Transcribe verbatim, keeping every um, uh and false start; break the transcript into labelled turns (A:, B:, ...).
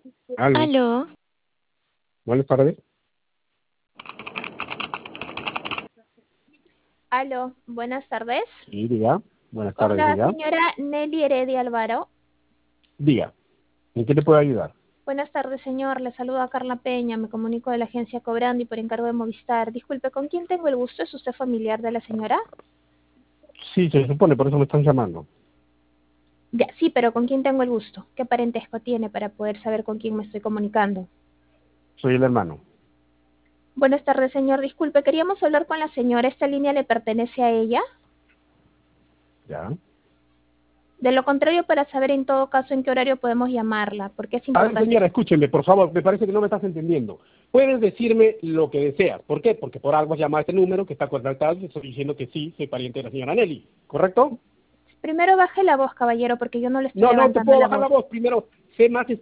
A: Aló,
B: Aló,
A: buenas tardes.
C: Aló, buenas tardes.
A: Sí, diga. Buenas
C: Con
A: tardes,
C: la
A: diga.
C: señora Nelly Heredia Alvaro.
A: Diga. ¿En qué te puedo ayudar?
C: Buenas tardes, señor. Le saluda Carla Peña. Me comunico de la agencia Cobrandi por encargo de Movistar. Disculpe, ¿con quién tengo el gusto? ¿Es usted familiar de la señora?
A: Sí, se supone, por eso me están llamando.
C: Ya, sí, pero ¿con quién tengo el gusto? ¿Qué parentesco tiene para poder saber con quién me estoy comunicando?
A: Soy el hermano.
C: Buenas tardes, señor. Disculpe, queríamos hablar con la señora. ¿Esta línea le pertenece a ella?
A: ¿Ya?
C: De lo contrario, para saber en todo caso en qué horario podemos llamarla, porque es
A: A ver,
C: importante.
A: señora, escúcheme, por favor. Me parece que no me estás entendiendo. Puedes decirme lo que deseas. ¿Por qué? Porque por algo has llamado a este número que está contratado y estoy diciendo que sí, soy pariente de la señora Nelly. ¿Correcto?
C: Primero baje la voz, caballero, porque yo no le estoy
A: No, no te
C: levantando
A: puedo
C: la
A: bajar
C: voz.
A: la voz. Primero, sé más